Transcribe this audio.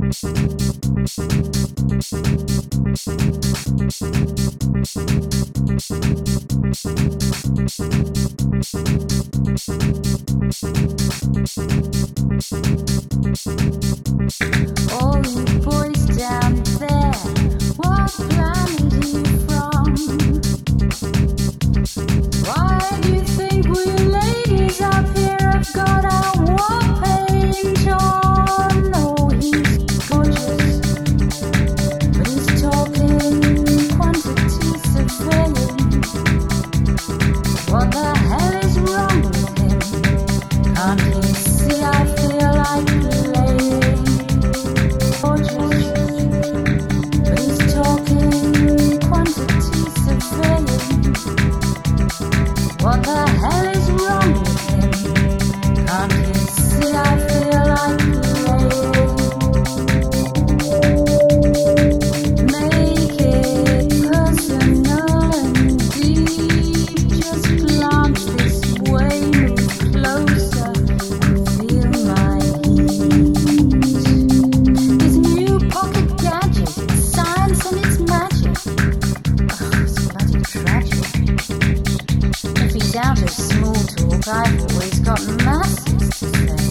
All you boys down there, what planet are you from? Why do you think we ladies up here have got our war paint on? Oh, he's gorgeous, but he's talking quantities of filling. What the hell is wrong with him? Can't he see I feel like playing? But he's talking quantities of filling. What the hell is wrong with him? Can't he see I feel like playing? Make it personal and deep. Just glance this way, move closer and feel my heat. His new pocket gadget, it's science and it's magic. Oh, it's bloody tragic. If he's out of small talk, I've always got masses to say.